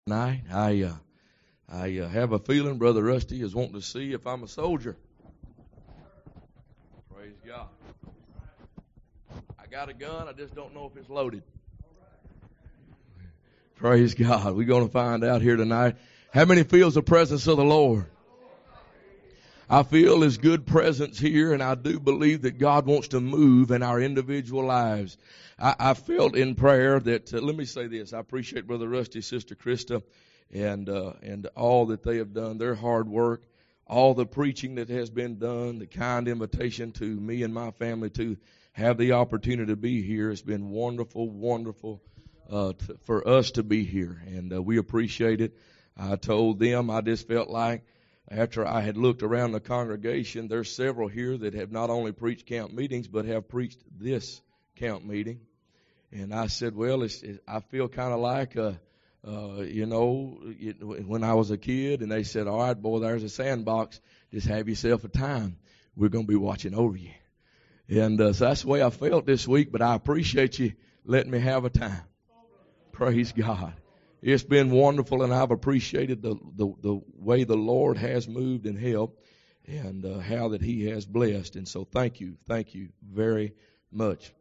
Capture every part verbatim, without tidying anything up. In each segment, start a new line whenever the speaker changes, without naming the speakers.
Night. I uh, I uh, have a feeling Brother Rusty is wanting to see if I'm a soldier. Praise God. I got a gun. I just don't know if it's loaded. Praise God. We're going to find out here tonight. How many feels the presence of the Lord? I feel His good presence here, and I do believe that God wants to move in our individual lives. I, I felt in prayer that, uh, let me say this, I appreciate Brother Rusty, Sister Krista, and uh, and all that they have done, their hard work, all the preaching that has been done, the kind invitation to me and my family to have the opportunity to be here. It's been wonderful, wonderful uh, to, for us to be here, and uh, we appreciate it. I told them I just felt like after I had looked around the congregation, there's several here that have not only preached camp meetings, but have preached this camp meeting. And I said, well, it's, it, I feel kind of like, uh, uh, you know, it, when I was a kid, and they said, all right, boy, there's a sandbox. Just have yourself a time. We're going to be watching over you. And uh, so that's the way I felt this week, but I appreciate you letting me have a time. Praise God. It's been wonderful, and I've appreciated the, the, the way the Lord has moved and helped, and uh, how that He has blessed. And so thank you, thank you very much.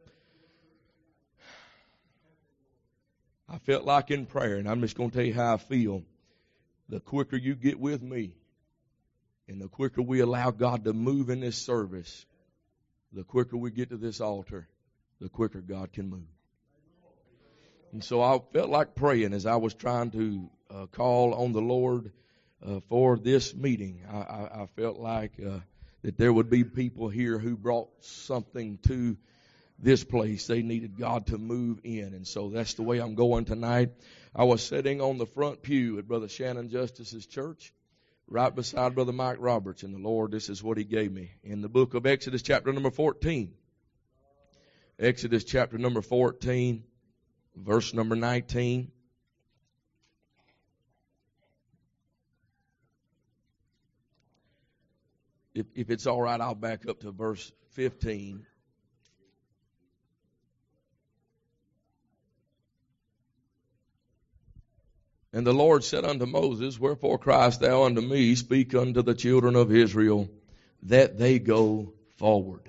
I felt like in prayer, and I'm just going to tell you how I feel. The quicker you get with me, and the quicker we allow God to move in this service, the quicker we get to this altar, the quicker God can move. And so I felt like praying as I was trying to uh, call on the Lord uh, for this meeting. I, I, I felt like uh, that there would be people here who brought something to this place. They needed God to move in. And so that's the way I'm going tonight. I was sitting on the front pew at Brother Shannon Justice's church, right beside Brother Mike Roberts. And the Lord, this is what He gave me. In the book of Exodus chapter number fourteen. Exodus chapter number fourteen. Verse number nineteen. If, if it's all right, I'll back up to verse fifteen. And the Lord said unto Moses, wherefore criest thou unto me, speak unto the children of Israel, that they go forward.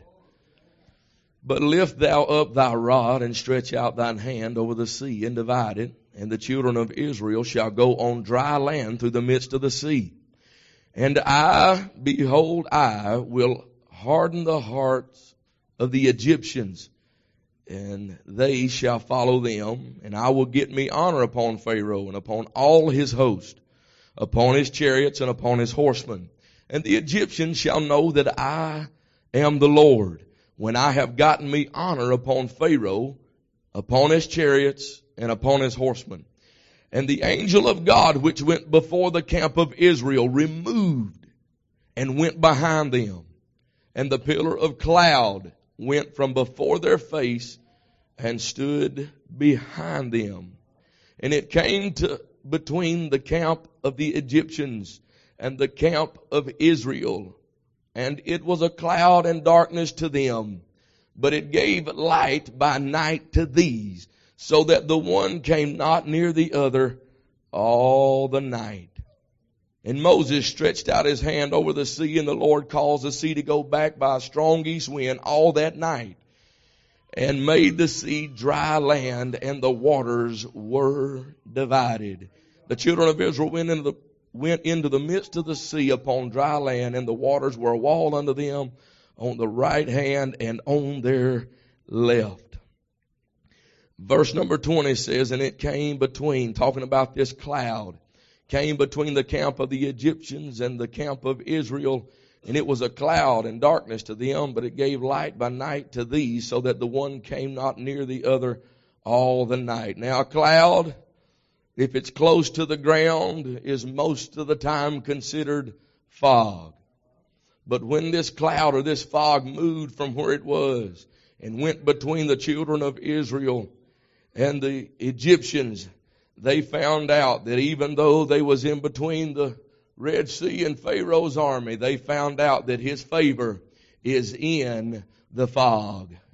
But lift thou up thy rod, and stretch out thine hand over the sea, and divide it, and the children of Israel shall go on dry land through the midst of the sea. And I, behold, I will harden the hearts of the Egyptians, and they shall follow them, and I will get me honor upon Pharaoh, and upon all his host, upon his chariots, and upon his horsemen. And the Egyptians shall know that I am the Lord, when I have gotten me honor upon Pharaoh, upon his chariots, and upon his horsemen. And the angel of God which went before the camp of Israel removed and went behind them. And the pillar of cloud went from before their face and stood behind them. And it came to between the camp of the Egyptians and the camp of Israel. And it was a cloud and darkness to them, but it gave light by night to these, so that the one came not near the other all the night. And Moses stretched out his hand over the sea, and the Lord caused the sea to go back by a strong east wind all that night, and made the sea dry land, and the waters were divided. The children of Israel went into the went into the midst of the sea upon dry land, and the waters were a wall unto them on the right hand and on their left. Verse number twenty says, and it came between, talking about this cloud, came between the camp of the Egyptians and the camp of Israel, and it was a cloud and darkness to them, but it gave light by night to these, so that the one came not near the other all the night. Now a cloud, if it's close to the ground, is most of the time considered fog. But when this cloud or this fog moved from where it was and went between the children of Israel and the Egyptians, they found out that even though they was in between the Red Sea and Pharaoh's army, they found out that his favor is in the fog.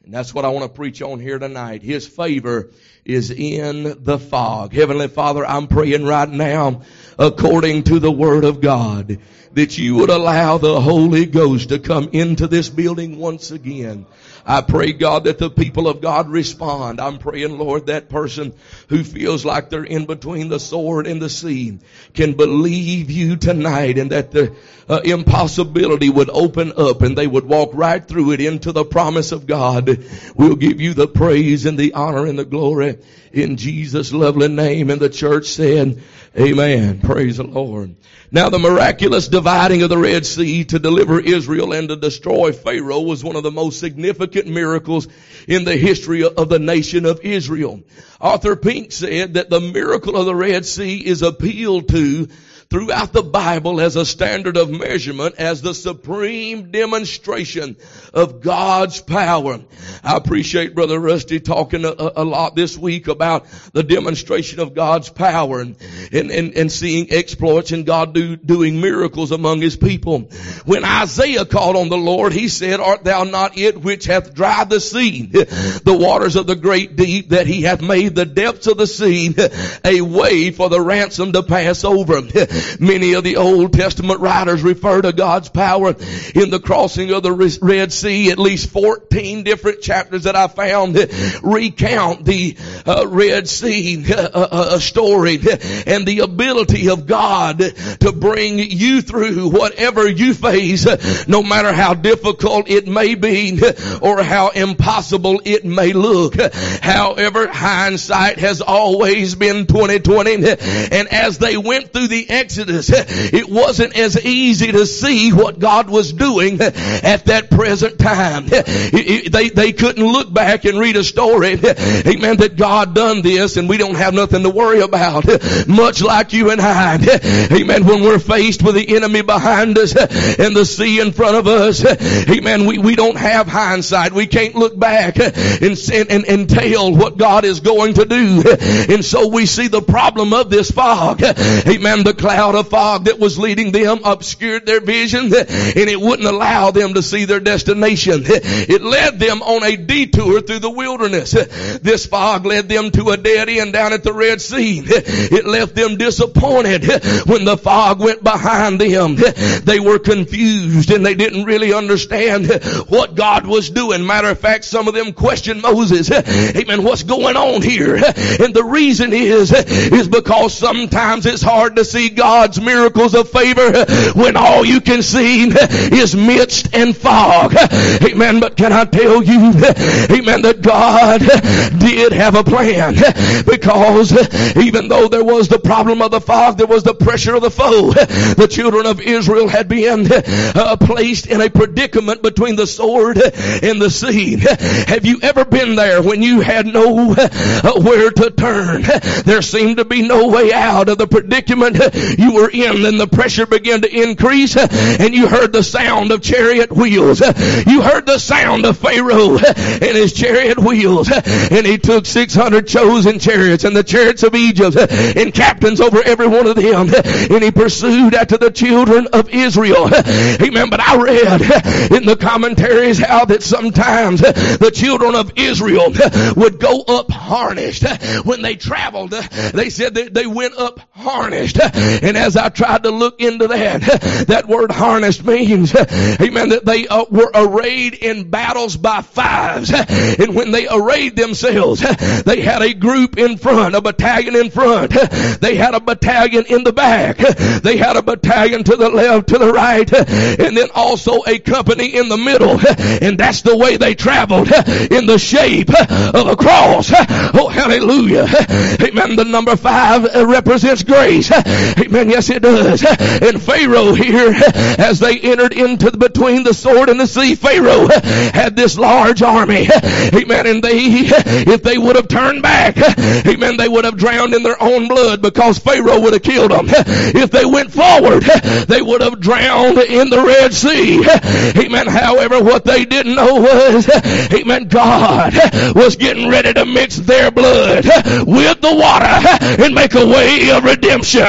And that's what I want to preach on here tonight. His favor is in the fog. Heavenly Father, I'm praying right now, according to the Word of God, that you would allow the Holy Ghost to come into this building once again. I pray, God, that the people of God respond. I'm praying, Lord, that person who feels like they're in between the sword and the sea can believe you tonight, and that the uh, impossibility would open up and they would walk right through it into the promise of God. We'll give you the praise and the honor and the glory in Jesus' lovely name. And the church said, amen. Praise the Lord. Now, the miraculous dividing of the Red Sea to deliver Israel and to destroy Pharaoh was one of the most significant miracles in the history of the nation of Israel. Arthur Pink said that the miracle of the Red Sea is appealed to throughout the Bible as a standard of measurement, as the supreme demonstration of God's power. I appreciate Brother Rusty talking a, a lot this week about the demonstration of God's power and, and, and, and seeing exploits and God do, doing miracles among His people. When Isaiah called on the Lord, he said, art thou not it which hath dried the sea, the waters of the great deep, that He hath made the depths of the sea a way for the ransom to pass over? Many of the Old Testament writers refer to God's power in the crossing of the Red Sea. At least fourteen different chapters that I found recount the uh, Red Sea uh, uh, story and the ability of God to bring you through whatever you face, no matter how difficult it may be or how impossible it may look. However, hindsight has always been twenty twenty, and as they went through the Exodus, it wasn't as easy to see what God was doing at that present time. They, they couldn't look back and read a story, amen, that God done this and we don't have nothing to worry about. Much like you and I, amen, when we're faced with the enemy behind us and the sea in front of us, amen, we, we don't have hindsight. We can't look back and, and, and tell what God is going to do. And so we see the problem of this fog, amen, the cloud of fog that was leading them obscured their vision, and it wouldn't allow them to see their destination. It led them on a detour through the wilderness. This fog led them to a dead end down at the Red Sea. It left them disappointed when the fog went behind them. They were confused and they didn't really understand what God was doing. Matter of fact, some of them questioned Moses. Amen. What's going on here? And the reason is, is because sometimes it's hard to see God's miracles of favor when all you can see is mist and fog. Amen. But can I tell you, amen, that God did have a plan, because even though there was the problem of the fog, there was the pressure of the foe. The children of Israel had been uh, placed in a predicament between the sword and the sea. Have you ever been there when you had no uh, where to turn? There seemed to be no way out of the predicament you were in, and the pressure began to increase, and you heard the sound of chariot wheels. You heard the sound of Pharaoh and his chariot wheels, and he took six hundred chosen chariots and the chariots of Egypt and captains over every one of them, and he pursued after the children of Israel. Amen. But I read in the commentaries how that sometimes the children of Israel would go up harnessed. When they traveled, they said that they went up harnessed. And as I tried to look into that, that word harnessed means, amen, that they uh, were arrayed in battles by fives. And when they arrayed themselves, they had a group in front, a battalion in front. They had a battalion in the back. They had a battalion to the left, to the right, and then also a company in the middle. And that's the way they traveled, in the shape of a cross. Oh, hallelujah. Amen. The number five represents grace. Amen. Yes, it does. And Pharaoh here, as they entered into the, between the sword and the sea, Pharaoh had this large army. Amen. And they, if they would have turned back, amen, they would have drowned in their own blood, because Pharaoh would have killed them. If they went forward, they would have drowned in the Red Sea. Amen. However, what they didn't know was, amen, God was getting ready to mix their blood with the water and make a way of redemption.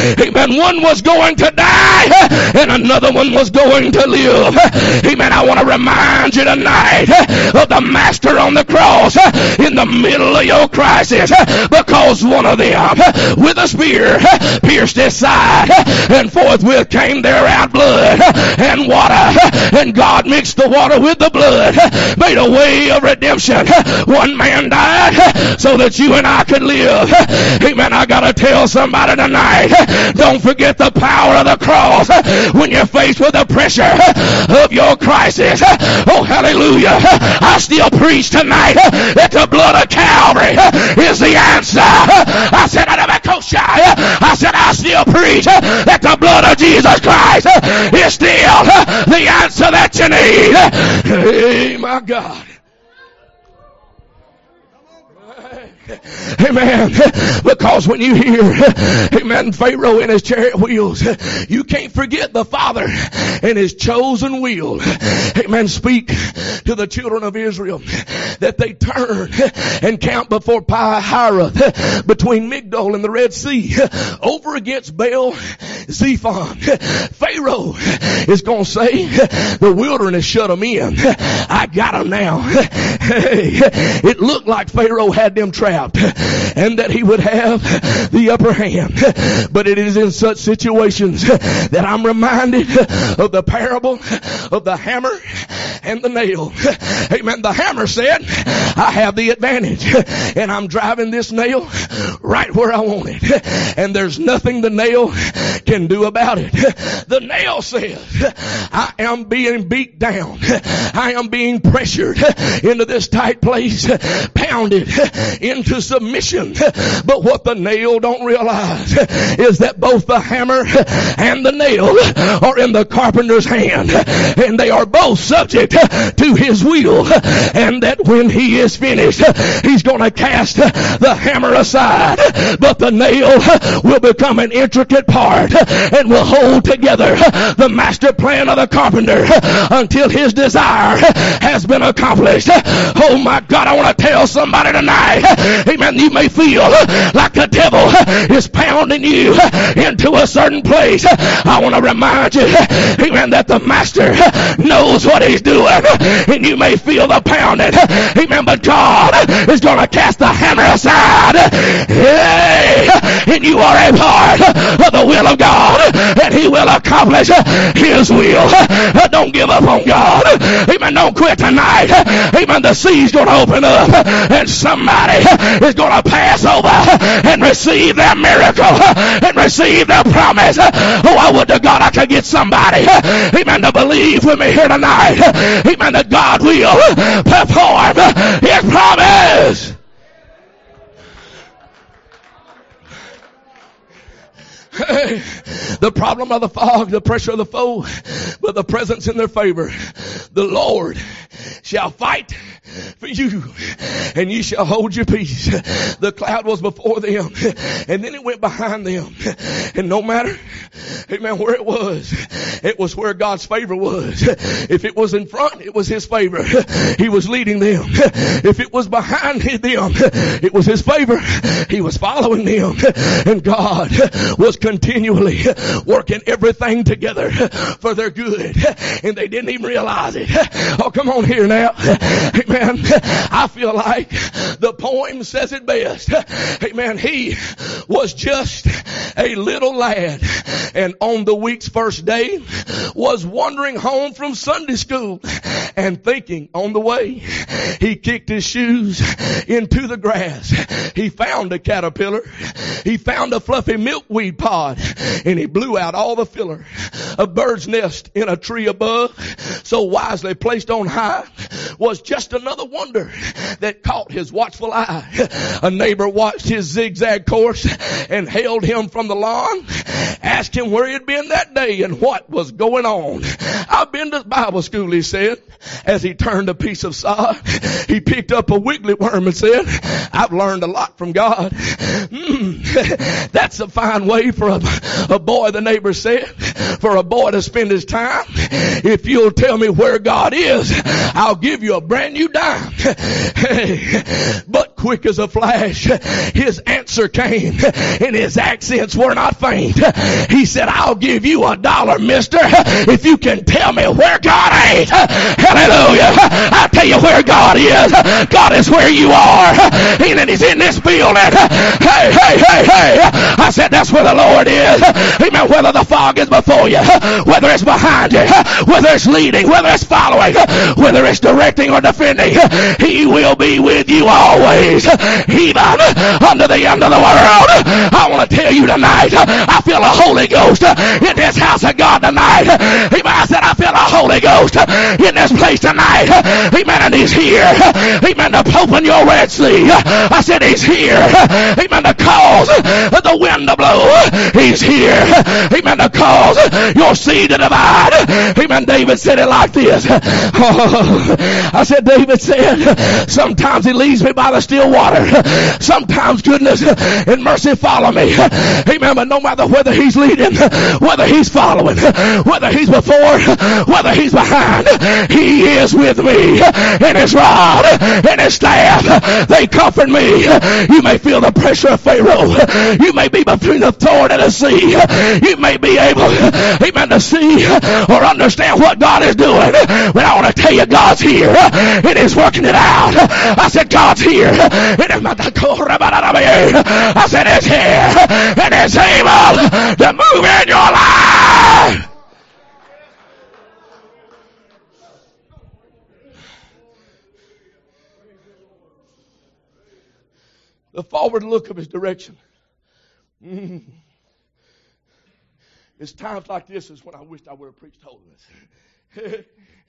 Amen. One was going to die and another one was going to live. Amen. I want to remind you tonight of the master on the cross in the middle of your crisis, because one of them with a spear pierced his side, and forthwith came there out blood and water, and God mixed the water with the blood, made a way of redemption. One man died so that you and I could live. Amen. I gotta tell somebody tonight, don't forget the power of the cross when you're faced with the pressure of your crisis. Oh, hallelujah. I still preach tonight that the blood of Calvary is the answer. I said, I said, I still preach that the blood of Jesus Christ is still the answer that you need. Hey, my God. Amen. Because when you hear, amen, Pharaoh and his chariot wheels, you can't forget the Father and his chosen wheel. Amen. Speak to the children of Israel that they turn and camp before Pi-hahiroth between Migdol and the Red Sea over against Baal Zephon. Pharaoh is going to say, the wilderness shut them in. I got them now. It looked like Pharaoh had them trapped and that he would have the upper hand. But it is in such situations that I'm reminded of the parable of the hammer and the nail. Amen. The hammer said, I have the advantage and I'm driving this nail right where I want it. And there's nothing the nail can do about it. The nail says, I am being beat down. I am being pressured into this tight place, pounded into submission. But what the nail don't realize is that both the hammer and the nail are in the carpenter's hand, and they are both subject to his will, and that when he is finished, he's going to cast the hammer aside, but the nail will become an intricate part and will hold together the master plan of the carpenter until his desire has been accomplished. Oh my God, I want to tell somebody tonight, amen, you may feel like the devil is pounding you into a certain place. I want to remind you, amen, that the master knows what he's doing, and you may feel the pounding, amen, but God is going to cast the hammer aside. Hey, and you are a part of the will of God, and he will accomplish his will. Don't give up on God. Amen. Don't quit tonight. Amen. The sea's going to open up, and somebody is going to pass over and receive their miracle and receive their promise. Oh, I would to God I could get somebody, amen, to believe with me here tonight. Amen. That God will perform his promise. Hey, the problem of the fog, the pressure of the foe, but the presence in their favor. The Lord shall fight for you, and ye shall hold your peace. The cloud was before them, and then it went behind them. And no matter, amen, where it was, it was where God's favor was. If it was in front, it was his favor. He was leading them. If it was behind them, it was his favor. He was following them. And God was continually working everything together for their good, and they didn't even realize it. Oh, come on here now. Amen. I feel like the poem says it best. Amen. He was just a little lad, and on the week's first day was wandering home from Sunday school, and thinking on the way, he kicked his shoes into the grass. He found a caterpillar. He found a fluffy milkweed pod, and he blew out all the filler. A bird's nest in a tree above, so wisely placed on high, was just another wonder that caught his watchful eye. A neighbor watched his zigzag course and hailed him from the lawn, asked him where he had been that day and what was going on. I've been to Bible school, he said, as he turned a piece of sod. He picked up a wiggly worm and said, I've learned a lot from God. Mm, that's a fine way for a, a boy, the neighbor said, for a boy to spend his time. If you'll tell me where God is, I'll give you a brand new dime. But quick as a flash, his answer came, and his accents were not faint. He said, I'll give you a dollar, mister, if you can tell me where God ain't. Hallelujah. I'll tell you where God is. God is where you are. And he's in this building. Hey, hey, hey, hey. I said, that's where the Lord is. Amen. Whether the fog is before you, whether it's behind you, whether it's leading, whether it's following, whether it's directing or defending, he will be with you always, even under the end of the world. I want to tell you tonight, I feel the Holy Ghost in this house of God tonight. Amen. I said, I feel the Holy Ghost in this place tonight. Amen. And he's here. Amen. To open your Red Sea. I said, he's here. Amen. To cause the wind to blow. He's here. Amen. To cause your sea to divide. Amen. David said it like this. Oh, I said, David said, sometimes he leads me by the still water. Sometimes goodness and mercy follow me. Amen. But no matter whether he's leading, whether he's following, whether he's before, whether he's behind, he is with me. And his rod and his staff, they comfort me. You may feel the pressure of Pharaoh. You may be between the thorn and the sea. You may be able, amen, to see or understand what God is doing. But I want to tell you, God's here. It is working it out. I said, God's here. It is not the I said, it's here. And it's able to move in your life. The forward look of his direction. Mm. It's times like this is when I wished I would have preached holiness.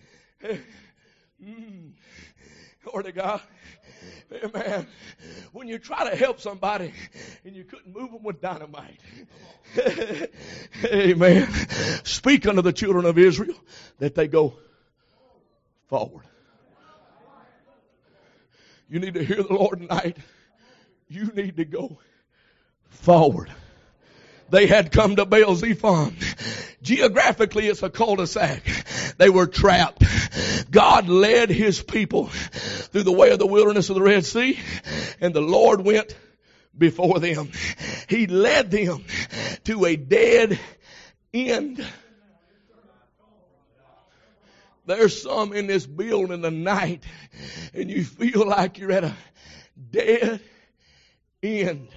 mm. Glory to God. Amen. When you try to help somebody and you couldn't move them with dynamite. Amen. Speak unto the children of Israel that they go forward. You need to hear the Lord tonight. You need to go forward. They had come to Baal Zephon. Geographically, it's a cul-de-sac. They were trapped. God led his people through the way of the wilderness of the Red Sea, and the Lord went before them. He led them to a dead end. There's some in this building tonight, and you feel like you're at a dead end.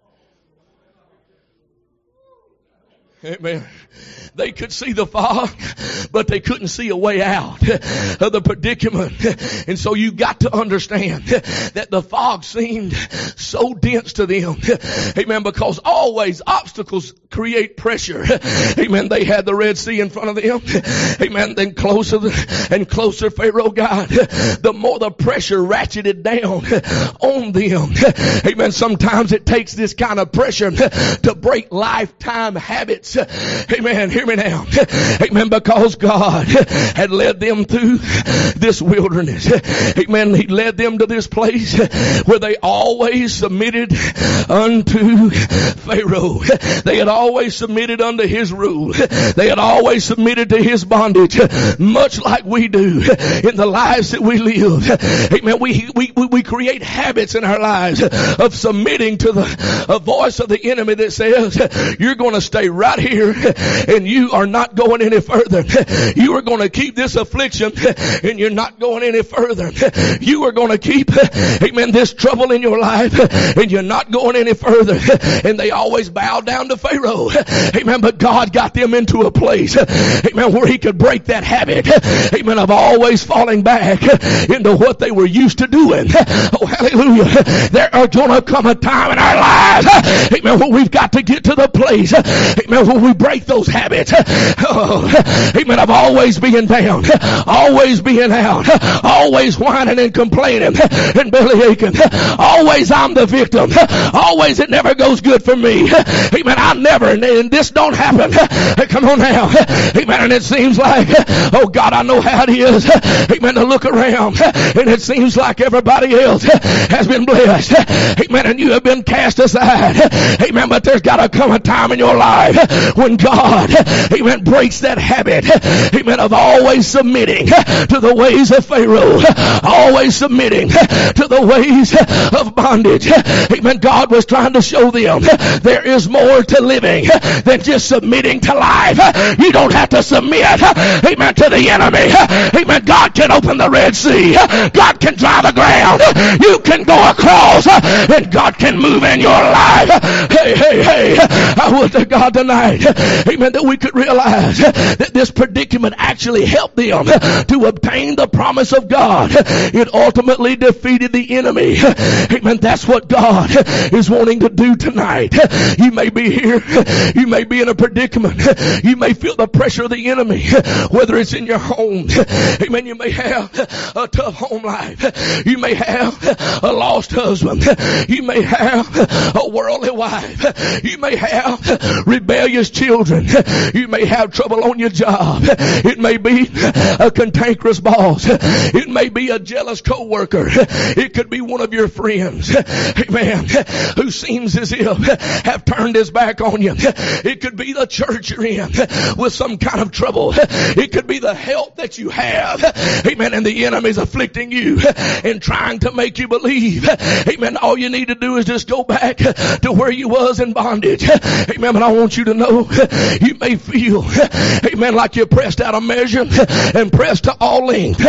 Amen. They could see the fog, but they couldn't see a way out of the predicament. And so you got to understand that the fog seemed so dense to them. Amen. Because always obstacles create pressure. Amen. They had the Red Sea in front of them. Amen. Then closer and closer Pharaoh got, the more the pressure ratcheted down on them. Amen. Sometimes it takes this kind of pressure to break lifetime habits. Amen. Hear me now. Amen. Because God had led them through this wilderness. Amen. He led them to this place where they always submitted unto Pharaoh. They had always submitted unto his rule. They had always submitted to his bondage, much like we do in the lives that we live. Amen. We, we, we create habits in our lives of submitting to the a voice of the enemy that says, you're going to stay right here and you are not going any further. You are going to keep this affliction and you're not going any further. You are going to keep, amen, this trouble in your life and you're not going any further. And they always bowed down to Pharaoh. Amen. But God got them into a place, amen, where he could break that habit, amen, of always falling back into what they were used to doing. Oh, hallelujah. There are going to come a time in our lives, amen, where we've got to get to the place, amen, where we break those habits. Oh, amen, of always being down, always being out, always whining and complaining and belly aching. Always I'm the victim. Always it never goes good for me. Amen. I never, and this don't happen. Come on now. Amen. And it seems like, oh God, I know how it is. Amen. To look around and it seems like everybody else has been blessed. Amen. And you have been cast aside. Amen. But there's got to come a time in your life when God amen, breaks that habit, amen, of always submitting to the ways of Pharaoh, always submitting to the ways of bondage. Amen. God was trying to show them there is more to living than just submitting to life. You don't have to submit, amen, to the enemy. Amen. God can open the Red Sea. God can dry the ground. You can go across, and God can move in your life. Hey, hey, hey. I would to God tonight, amen, that we could realize that this predicament actually helped them to obtain the promise of God. It ultimately defeated the enemy. Amen. That's what God is wanting to do tonight. You may be here. You may be in a predicament. You may feel the pressure of the enemy, whether it's in your home. Amen. You may have a tough home life. You may have a lost husband. You may have a worldly wife. You may have rebellious children. You may have trouble on your job. It may be a cantankerous boss. It may be a jealous co-worker. It could be one of your friends, amen, who seems as if have turned his back on you. It could be the church you're in with some kind of trouble. It could be the health that you have, amen, and the enemy's afflicting you and trying to make you believe, amen, all you need to do is just go back to where you was in bondage. Amen. But I want you to know, you may feel, amen, like you're pressed out of measure and pressed to all length,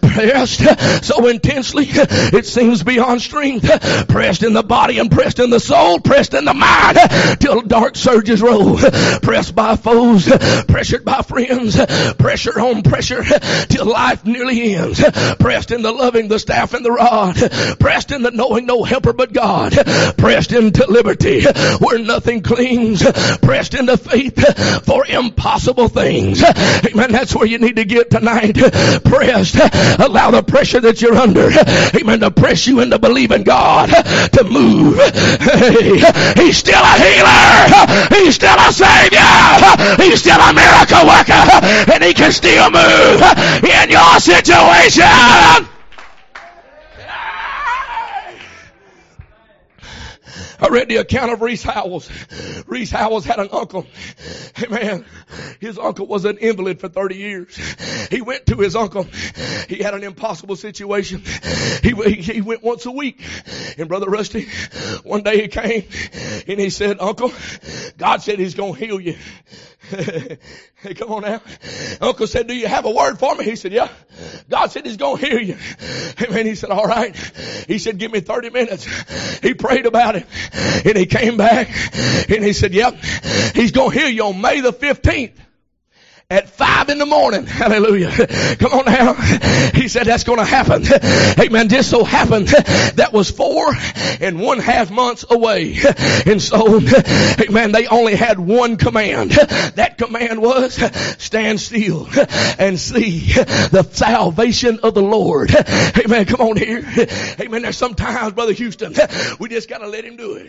pressed so intensely it seems beyond strength, pressed in the body and pressed in the soul, pressed in the mind till dark surges roll, pressed by foes, pressured by friends, pressure on pressure till life nearly ends, pressed in the loving the staff and the rod, pressed in the knowing no helper but God, pressed into liberty where nothing clings, pressed into faith for impossible things. Amen. That's where you need to get tonight. Pressed. Allow the pressure that you're under, amen, to press you into believing God to move. Hey, he's still a healer. He's still a savior. He's still a miracle worker, and he can still move in your situation. I read the account of Reese Howells. Reese Howells had an uncle. Hey man, his uncle was an invalid for thirty years. He went to his uncle. He had an impossible situation. He, he, he went once a week. And Brother Rusty, one day he came and he said, Uncle, God said he's going to heal you. Hey, come on now. Uncle said, do you have a word for me? He said, yeah. God said he's going to heal you. Hey man, he said, all right. He said, give me thirty minutes. He prayed about it. And he came back and he said, yep, he's going to heal you on May the fifteenth. At five in the morning. Hallelujah. Come on now. He said that's going to happen. Amen. Just so happened that was four and one half months away. And so, amen, they only had one command. That command was stand still and see the salvation of the Lord. Amen. Come on here. Amen. There's sometimes, Brother Houston, we just got to let him do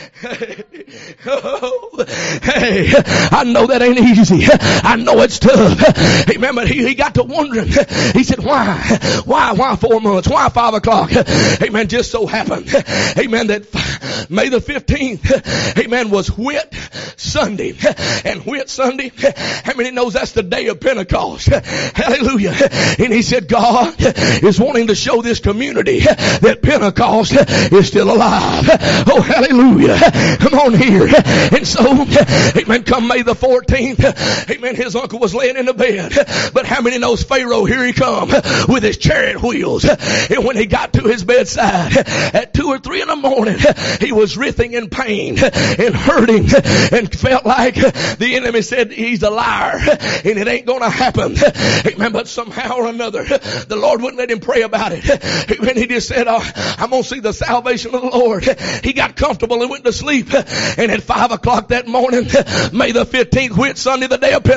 it. Oh, hey, I know that ain't easy. I know it's tough. Amen. But he, he got to wondering. He said, why? Why? Why four months? Why five o'clock? Amen. Just so happened. Amen. That May the fifteenth, amen, was Whit Sunday. And Whit Sunday, how many knows that's the day of Pentecost? Hallelujah. And he said, God is wanting to show this community that Pentecost is still alive. Oh, hallelujah. Come on here. And so, amen, come May the fourteenth, amen, his uncle was laying in the bed. But how many knows Pharaoh, here he come with his chariot wheels. And when he got to his bedside at two or three in the morning, he was writhing in pain and hurting and felt like the enemy said he's a liar and it ain't gonna happen. Amen. But somehow or another, the Lord wouldn't let him pray about it. Amen. He just said, oh, I'm gonna see the salvation of the Lord. He got comfortable and went to sleep. And at five o'clock that morning, May the fifteenth, Whit Sunday, the day of Pentecost,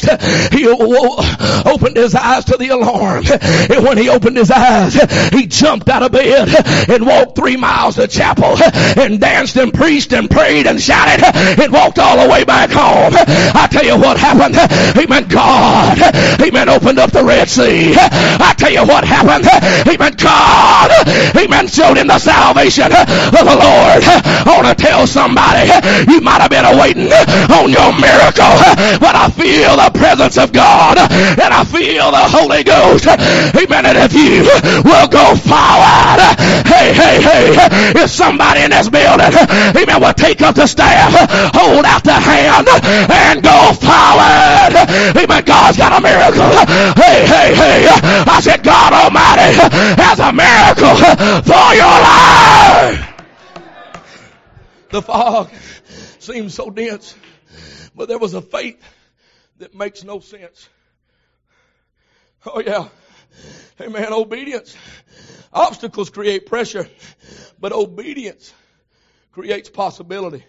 Pentecost, he opened his eyes to the alarm. And when he opened his eyes, he jumped out of bed and walked three miles to chapel and danced and preached and prayed and shouted and walked all the way back home. I tell you what happened. Amen. God, amen, opened up the Red Sea. I tell you what happened. Amen. God, amen, showed him the salvation of the Lord. I want to tell somebody, you might have been waiting on your miracle, but I feel the presence of God and I feel the Holy Ghost. Amen. And if you will go forward, hey, hey, hey, if somebody in this building, amen, will take up the staff, hold out the hand, and go forward. Amen. God's got a miracle. Hey, hey, hey. I said God Almighty has a miracle for your life. The fog seems so dense, but there was a faith that makes no sense. Oh yeah. Amen. Obedience. Obstacles create pressure, but obedience creates possibility.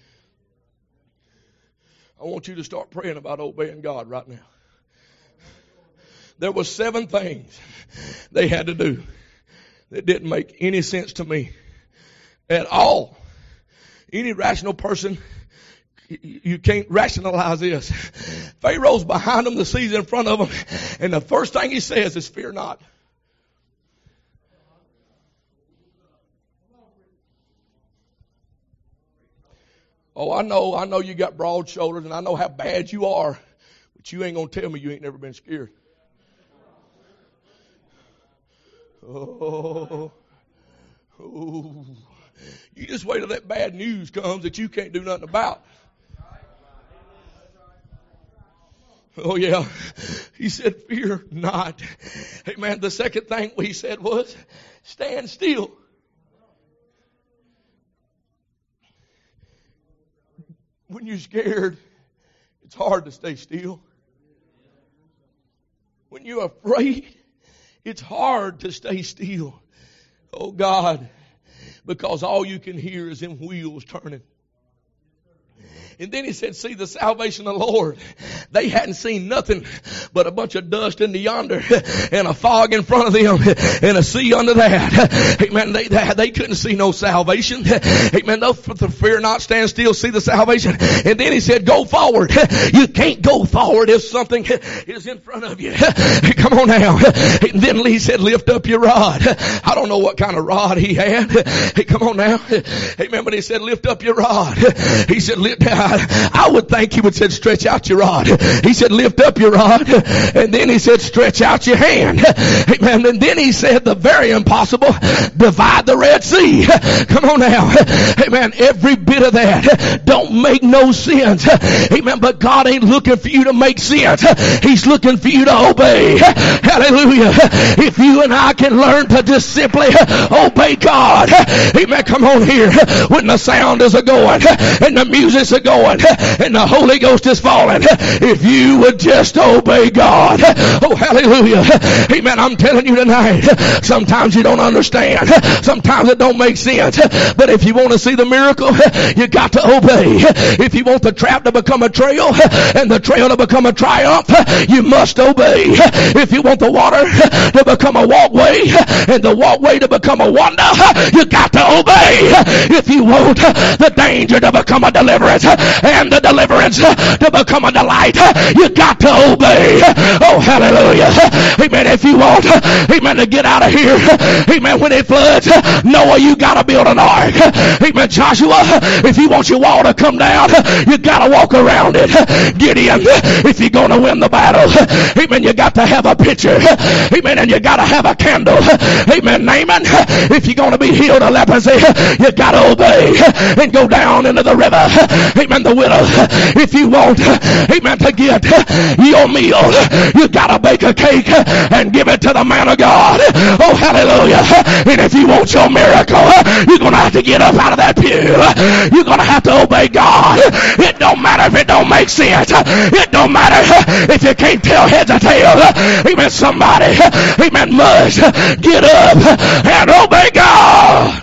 I want you to start praying about obeying God right now. There were seven things they had to do that didn't make any sense to me at all. Any rational person, you can't rationalize this. Pharaoh's behind them, the sea's in front of them, and the first thing he says is, fear not. Oh, I know, I know you got broad shoulders and I know how bad you are, but you ain't going to tell me you ain't never been scared. Oh, oh, you just wait till that bad news comes that you can't do nothing about. Oh yeah. He said, fear not. Hey man, the second thing we said was, stand still. When you're scared, it's hard to stay still. When you're afraid, it's hard to stay still. Oh God, because all you can hear is them wheels turning. And then he said, see the salvation of the Lord. They hadn't seen nothing but a bunch of dust in the yonder and a fog in front of them and a sea under that. Amen. They, they, they couldn't see no salvation. Amen. No, fear not, stand still, see the salvation. And then he said, go forward. You can't go forward if something is in front of you. Come on now. And then he said, lift up your rod. I don't know what kind of rod he had. Hey, come on now. Amen. But he said, lift up your rod. He said, lift down. I would think he would say, stretch out your rod. He said, lift up your rod. And then he said, stretch out your hand. Amen. And then he said, the very impossible, divide the Red Sea. Come on now. Amen. Every bit of that don't make no sense. Amen. But God ain't looking for you to make sense. He's looking for you to obey. Hallelujah. If you and I can learn to just simply obey God. Amen. Come on here. When the sound is a going and the music's a going and the Holy Ghost is falling, if you would just obey God. Oh, hallelujah. Amen. I'm telling you tonight, sometimes you don't understand. Sometimes it don't make sense. But if you want to see the miracle, you got to obey. If you want the trap to become a trail and the trail to become a triumph, you must obey. If you want the water to become a walkway and the walkway to become a wonder, you got to obey. If you want the danger to become a deliverance and the deliverance to become a delight, you got to obey. Oh, hallelujah. Amen. If you want, amen, to get out of here, amen, when it floods, Noah, you got to build an ark. Amen. Joshua, if you want your wall to come down, you got to walk around it. Gideon, if you're going to win the battle, amen, you got to have a pitcher. Amen. And you got to have a candle. Amen. Naaman, if you're going to be healed of leprosy, you got to obey and go down into the river. Amen. The widow, if you want, amen, to get your meal, you gotta bake a cake and give it to the man of God. Oh, hallelujah. And if you want your miracle, you're gonna have to get up out of that pew. You're gonna have to obey God. It don't matter if it don't make sense. It don't matter if you can't tell heads or tails. Amen. Somebody, amen, must get up and obey God.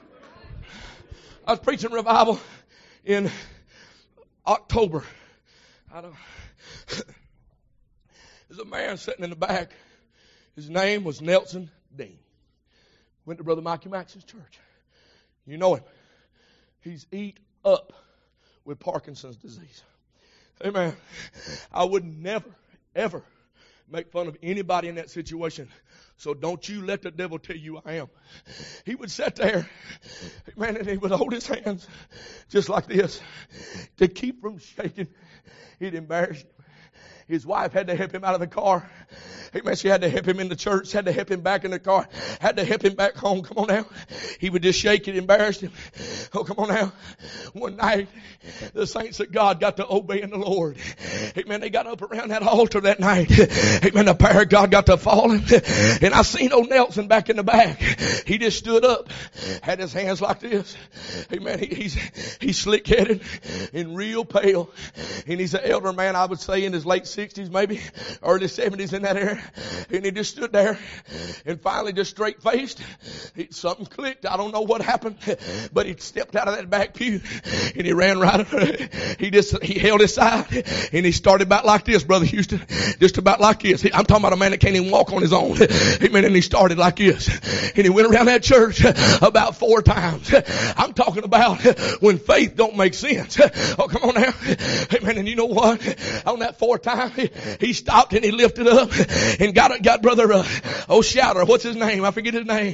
I was preaching revival in October. I don't. There's a man sitting in the back. His name was Nelson Dean. Went to Brother Mikey Max's church. You know him. He's eat up with Parkinson's disease. Amen. I would never, ever make fun of anybody in that situation. So don't you let the devil tell you I am. He would sit there, man, and he would hold his hands just like this to keep from shaking. He'd embarrass him. His wife had to help him out of the car. Amen. She had to help him in the church, had to help him back in the car, had to help him back home. Come on now. He would just shake it, embarrassed him. Oh, come on now. One night, the saints of God got to obeying the Lord. Amen. They got up around that altar that night. Amen. The power of God got to falling. And I seen old Nelson back in the back. He just stood up, had his hands like this. Amen. He, he's, he's slick headed and real pale. And he's an elder man, I would say, in his late sixties, maybe early seventies in that area. And he just stood there and finally just straight faced. He, something clicked. I don't know what happened, but he stepped out of that back pew and he ran right up. He just, he held his side and he started about like this, Brother Houston. Just about like this. I'm talking about a man that can't even walk on his own. Amen. And he started like this. And he went around that church about four times. I'm talking about when faith don't make sense. Oh, come on now. Amen. And you know what? On that fourth time, he, he stopped and he lifted up and got, got Brother, uh, oh, Shouter. What's his name? I forget his name.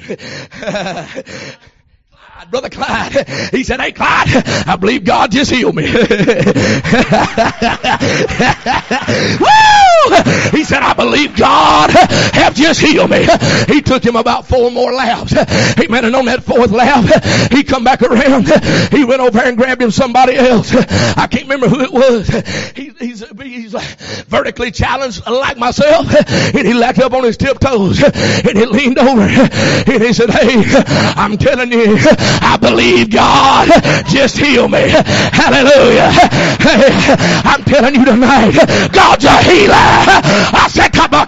Brother Clyde. He said, hey, Clyde, I believe God just healed me. Woo! He said, I believe God have just healed me. He took him about four more laps. Amen. And on that fourth lap, he come back around. He went over and grabbed him somebody else. I can't remember who it was. He, he's, he's vertically challenged like myself. And he lacked up on his tiptoes. And he leaned over. And he said, hey, I'm telling you, I believe God just healed me. Hallelujah. Hey, I'm telling you tonight, God's a healer. I said,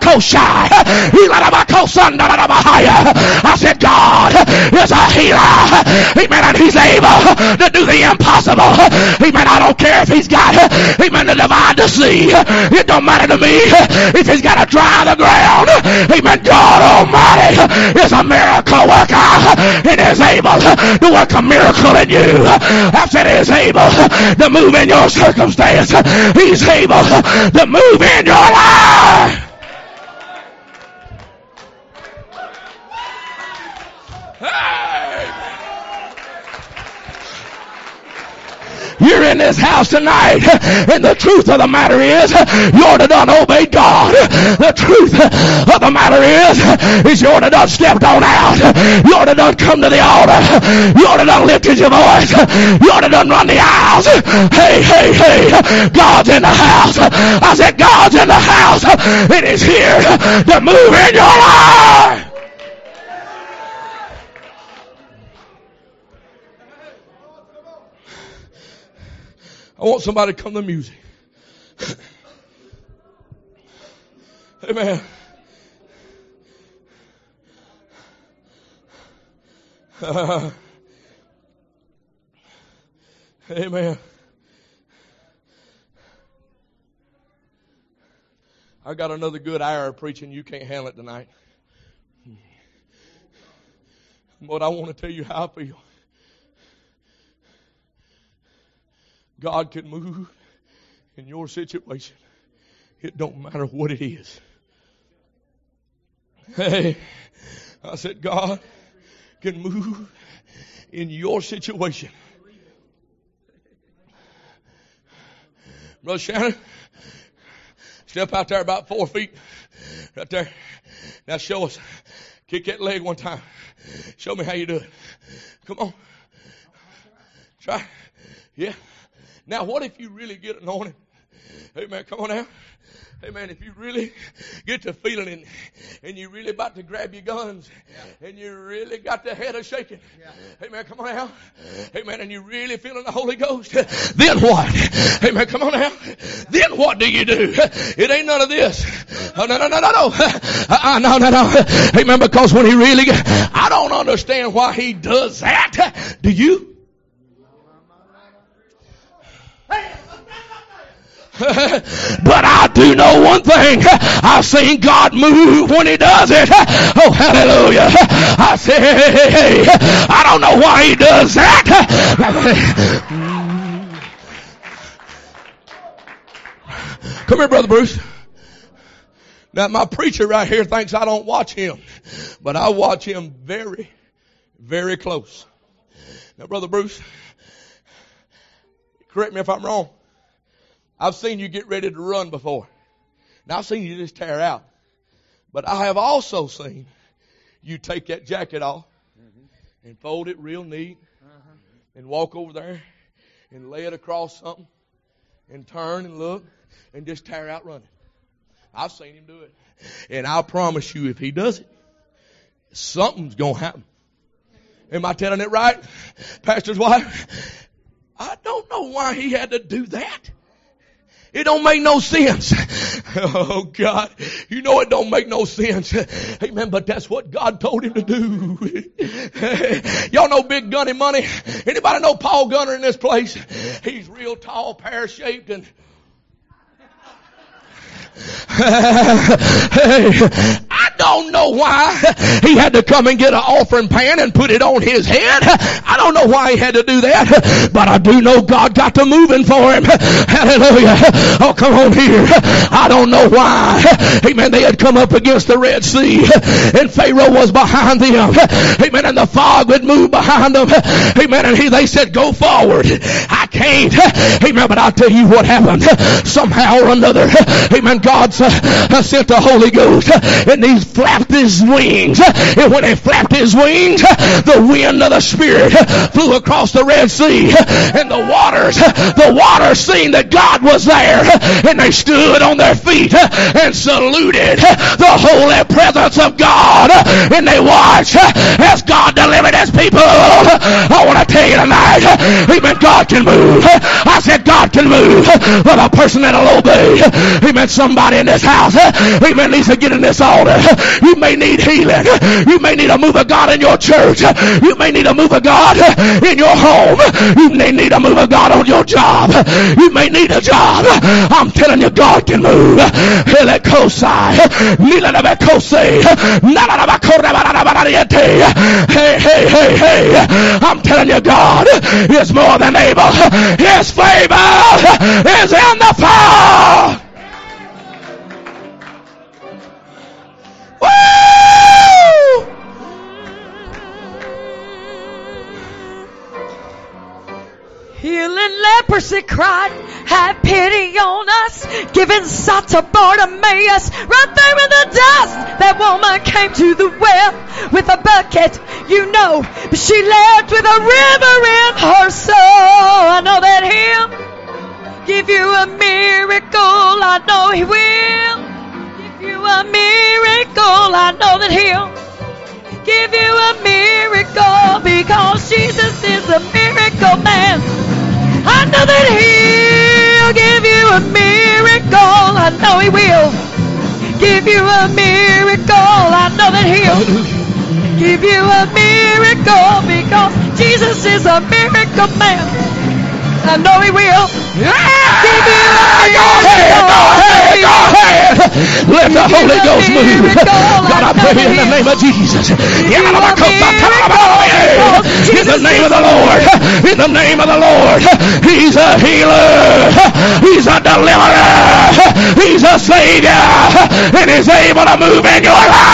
I said, God is a healer. Amen. And he's able to do the impossible. Amen. I don't care if he's got, amen, to divide the sea. It don't matter to me if he's got to dry the ground. Amen. God Almighty is a miracle worker and is able to work a miracle in you. I said he's able to move in your circumstance. He's able to move in your life. You're in this house tonight, and the truth of the matter is, you ought to done obey God. The truth of the matter is, is you ought to done stepped on out. You ought to done come to the altar. You ought to done lifted your voice. You ought to done run the aisles. Hey, hey, hey, God's in the house. I said, God's in the house. It is here to move in your life. I want somebody to come to music. Amen. Uh, amen. I got another good hour of preaching. You can't handle it tonight. But I want to tell you how I feel. God can move in your situation. It don't matter what it is. Hey, I said God can move in your situation. Brother Shannon, step out there about four feet. Right there. Now show us. Kick that leg one time. Show me how you do it. Come on. Try. Yeah. Now, what if you really get anointed? Hey, man, come on now. Hey, man, if you really get to feeling it and you really about to grab your guns yeah. and you really got the head of shaking. Yeah. Hey, man, come on now. Hey, man, and you really feeling the Holy Ghost. Then what? Hey, man, come on now. Then what do you do? It ain't none of this. Oh, no, no, no, no, no. Uh-uh, no, no, no. Hey, man, because when he really, I don't understand why he does that. Do you? But I do know one thing. I've seen God move when he does it. Oh, hallelujah. I say, hey, hey, hey. I don't know why he does that. Come here, Brother Bruce. Now, my preacher right here thinks I don't watch him, but I watch him very, very close. Now, Brother Bruce, correct me if I'm wrong. I've seen you get ready to run before. Now, I've seen you just tear out. But I have also seen you take that jacket off and fold it real neat and walk over there and lay it across something and turn and look and just tear out running. I've seen him do it. And I promise you, if he does it, something's going to happen. Am I telling it right? Pastor's wife, I don't know why he had to do that. It don't make no sense. Oh God, you know it don't make no sense. Amen. But that's what God told him to do. Y'all know Big Gunny Money? Anybody know Paul Gunner in this place? He's real tall, pear-shaped, and I don't know why he had to come and get an offering pan and put it on his head. I don't know why he had to do that, but I do know God got to moving for him. Hallelujah. Oh, come on here. I don't know why. Amen. They had come up against the Red Sea and Pharaoh was behind them. Amen. And the fog would move behind them. Amen. And he, they said, go forward. I can't. Amen. But I'll tell you what happened. Somehow or another. Amen. God uh, sent the Holy Ghost and he flapped his wings. And when he flapped his wings, the wind of the Spirit flew across the Red Sea and the waters, the waters seen that God was there and they stood on their feet and saluted the holy presence of God and they watched as God delivered his people. I want to tell you tonight, amen, God can move. I said God can move for the person that'll obey. Amen. Somebody in this house, amen, needs to get in this altar. You may need healing. You may need a move of God in your church. You may need a move of God in your home. You may need a move of God on your job. You may need a job. I'm telling you, God can move. Hey, hey, hey, hey. I'm telling you, God is more than able. His favor is in the fire. Woo!
Healing leprosy cried, have pity on us. Giving sight to Bartimaeus, right there in the dust. That woman came to the well with a bucket, you know, but she left with a river in her soul. I know that he'll give you a miracle. I know he will give you a miracle. I know that he'll give you a miracle because Jesus is a miracle man. I know that he'll give you a miracle. I know he will give you a miracle. I know that he'll give you a miracle because Jesus is a miracle man. I know he will.
Yeah! Give you a go ahead, go ahead, go ahead. Let the Holy Ghost move. God, I pray in the name of Jesus. In the name of the Lord. In the name of the Lord. He's a healer. He's a deliverer. He's a savior. And he's able to move in your life.